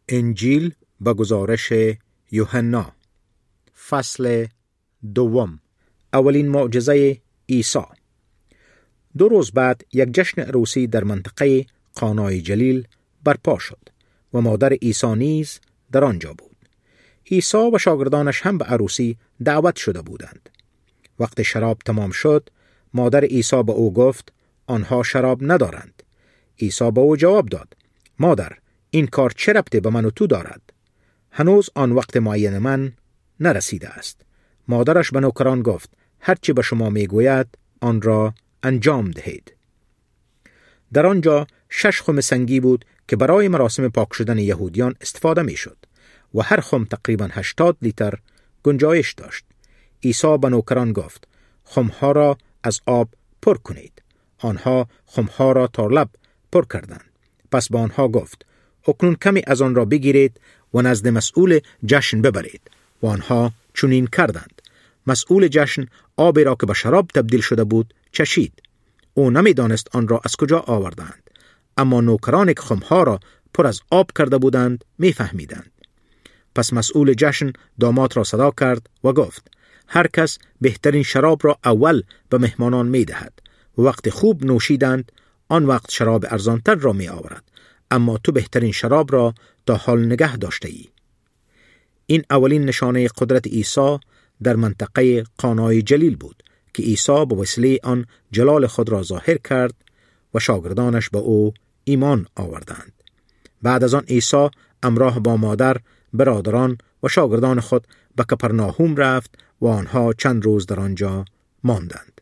انجیل به گزارش یوحنا فصل 2. اولین معجزه عیسی. 2 روز بعد یک جشن عروسی در منطقه قانای جلیل برپا شد و مادر عیسی نیز در آنجا بود. عیسی و شاگردانش هم به عروسی دعوت شده بودند. وقت شراب تمام شد، مادر عیسی به او گفت آنها شراب ندارند. عیسی به او جواب داد مادر، این کار چه ربطی به من و تو دارد؟ هنوز آن وقت معین من نرسیده است. مادرش به نوکران گفت هرچی به شما میگوید آن را انجام دهید. در آنجا 6 خم سنگی بود که برای مراسم پاک شدن یهودیان استفاده میشد و هر خم تقریبا 80 لیتر گنجایش داشت. عیسی به نوکران گفت خمها را از آب پر کنید. آنها خمها را تا لب پر کردند. پس به آنها گفت اکنون کمی از آن را بگیرید و نزد مسئول جشن ببرید. و آنها چنین کردند. مسئول جشن آبی را که به شراب تبدیل شده بود چشید. او نمیدانست آن را از کجا آوردند، اما نوکرانی که خمها را پر از آب کرده بودند میفهمیدند. پس مسئول جشن داماد را صدا کرد و گفت هر کس بهترین شراب را اول به مهمانان میدهد و وقت خوب نوشیدند آن وقت شراب ارزانتر را می آورد، اما تو بهترین شراب را تا حال نگه داشته ای. این اولین نشانه قدرت عیسی در منطقه قانای جلیل بود که عیسی به وسیله آن جلال خود را ظاهر کرد و شاگردانش به او ایمان آوردند. بعد از آن عیسی همراه با مادر، برادران و شاگردان خود به کپرناهوم رفت و آنها چند روز در آنجا ماندند.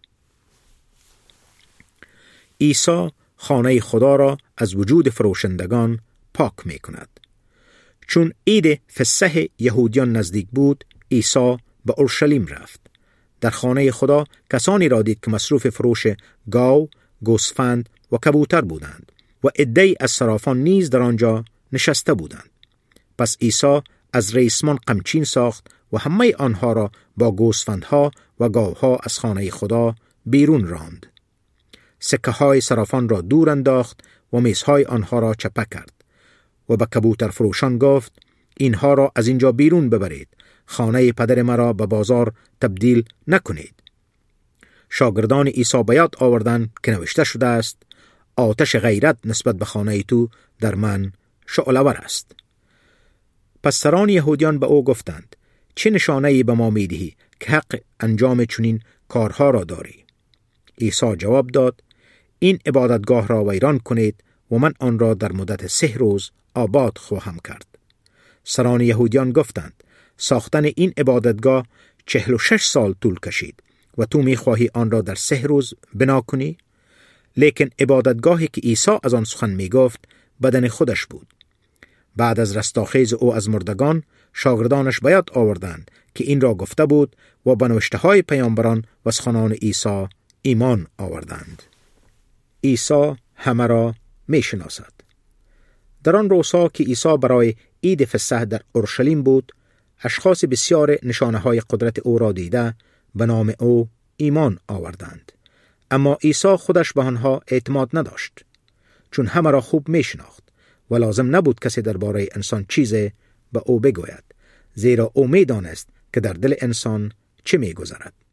عیسی خانه خدا را از وجود فروشندگان پاک می کند. چون عید فسح یهودیان نزدیک بود، عیسی به اورشلیم رفت. در خانه خدا کسانی را دید که مصروف فروش گاو، گوسفند و کبوتر بودند و عده‌ای از صرافان نیز در آنجا نشسته بودند. پس عیسی از ریسمان قمچین ساخت و همه آنها را با گوسفندها و گاوها از خانه خدا بیرون راند. سکه های صرافان را دور انداخت و میزهای آنها را چپه کرد و به کبوتر فروشان گفت اینها را از اینجا بیرون ببرید، خانه پدر مرا به بازار تبدیل نکنید. شاگردان عیسی به یاد آوردند که نوشته شده است آتش غیرت نسبت به خانه تو در من شعله‌ور است. پس سران یهودیان به او گفتند چه نشانه‌ای به ما می‌دهی که حق انجام چنین کارها را داری؟ عیسی جواب داد این عبادتگاه را ویران کنید و من آن را در مدت 3 روز آباد خواهم کرد. سران یهودیان گفتند ساختن این عبادتگاه 46 سال طول کشید و تو می‌خواهی آن را در 3 روز بنا کنی؟ لیکن عبادتگاهی که عیسی از آن سخن می‌گفت بدن خودش بود. بعد از رستاخیز او از مردگان، شاگردانش به یاد آوردند که این را گفته بود و به نوشته‌های پیامبران و سخنان عیسی ایمان آوردند. عیسی همه را می‌شناسد. در آن روزها که عیسی برای عید فسح در اورشلیم بود، اشخاص بسیار نشانه‌های قدرت او را دیده به نام او ایمان آوردند. اما عیسی خودش به آنها اعتماد نداشت، چون همه را خوب می‌شناخت و لازم نبود کسی درباره انسان چیزی به او بگوید، زیرا او می‌دانست که در دل انسان چه می‌گذرد.